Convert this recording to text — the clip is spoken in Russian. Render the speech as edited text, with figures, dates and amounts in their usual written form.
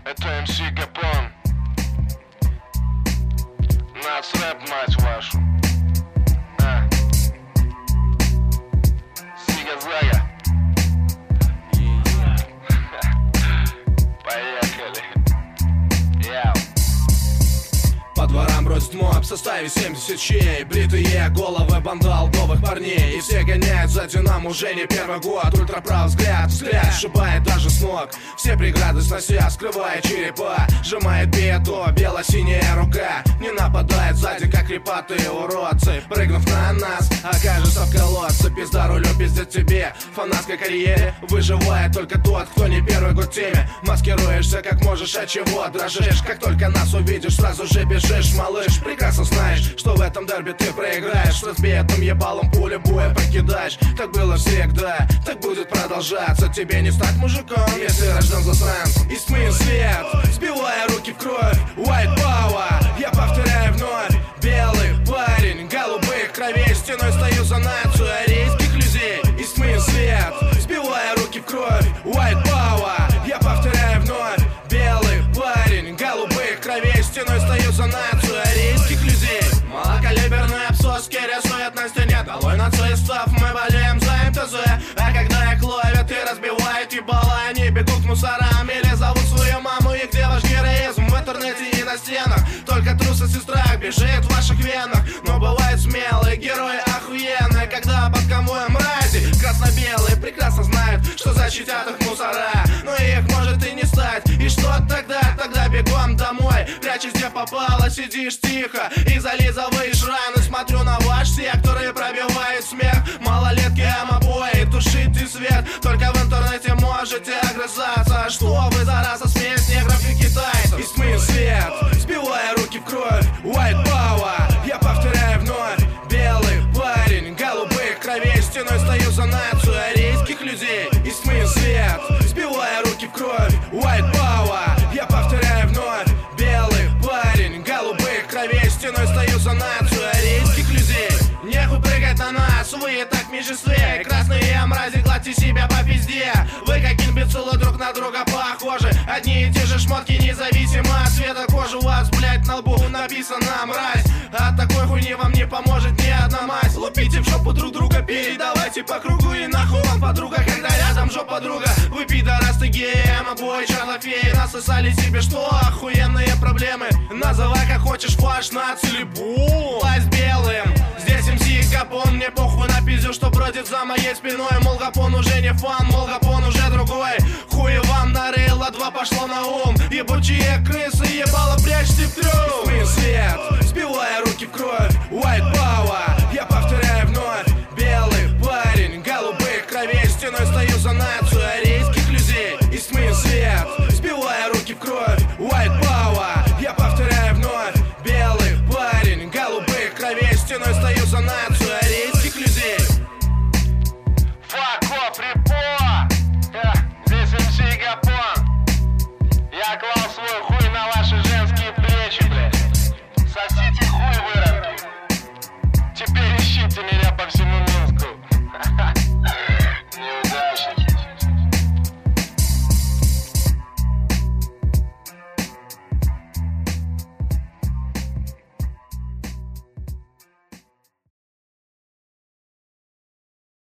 Это МС Гапон. Нацрэп, мать вашу. Сига-зага. Поехали. Яу. По дворам бродит моб в составе 70 чей. Бритые головы бандалдовых парней. И все гоняют за Динамо уже не первый год. Ультраправый взгляд сшибает даже с ног. Все преграды снося, скрывая черепа. Сжимает беду, бело-синяя рука. Не нападает сзади, как крепатые уродцы. Прыгнув на нас, окажется в колодце. Пизда рулю, пиздец тебе. В фанатской карьере выживает только тот, кто не первый год в теме. Маскируешься как можешь, от чего дрожишь. Как только нас увидишь, сразу же бежишь, малыш. Прекрасно знаешь, что в этом дерби ты проиграешь. С разбитым ебалом пули боя покидаешь. Так было всегда, так будет продолжаться. Тебе не стать мужиком, если рожден засранцем. И смыл свет, сбивая руки в кровь. White power, я повторяю вновь. Белый парень, голубых кровей. Стеной стою за нацию арийских людей. И смыл свет, сбивая руки в кровь. White power, я повторяю вновь. Белый парень, голубых кровей. Стеной стою за нацию арийских людей. Малокалиберные обсоски рисуют на стене. Долой нацистов, мы болеем за МТЗ. А когда их ловят и разбивают ебало, они бегут к мусорам или зовут свою маму. И где ваш героизм? В интернете и на стенах. Только трусость и страх бежит в ваших венах. Но бывают смелые герои охуенные, когда под конвоем мрази красно-белые прекрасно знают, что защитят их мусора. Но их может и не стать. И что тогда? Тогда бегом домой. Прячешь где попало, сидишь тихо и зализываешь раны. Смотрю на ваш сектор и пробивает смех. Малолетки, амобои, тушите свет. Только в интернете можете огрызаться. Что вы за раса, смесь негров и китайцев? И смыл свет, сбивая руки в кровь. White power, я повторяю вновь. Белый парень, голубых кровей. Стеной стою за нацию арийских людей. И смыл свет, сбивая руки в кровь. White power, я повторяю вновь. Белый парень, голубых кровей. Стеной стою за нацию арийских людей. Нехуй прыгать на нас, вы и так в меньшинстве. Красные мрази, гладьте себя по пизде. Вы как имбецилы друг на друга похожи. Одни и те же шмотки, независимо от цвета кожи. У вас, блять, на лбу написано мразь. От такой хуйни вам не поможет ни одна мать. Лупите в жопу друг друга, передавайте по кругу. И нахуй вам подруга, когда рядом жопа друга. Вы пидорасты, геи, обои, чарлофеи. Насосали себе что? Охуенные проблемы. Называй как хочешь, флаш, нацили, бум. Власть белым, здесь МС Гапон. Мне похуй на пиздю, что бродит за моей спиной. Мол, Гапон уже не фан, мол, Гапон уже другой. Хуй вам нарыло, два пошло на ум. Ебучие крысы, ебало, прячьте в трюм. Смыл свет, сбивая руки в кровь. White power, я повторяю вновь. Белый парень, голубых кровей. Стеной стою за нацию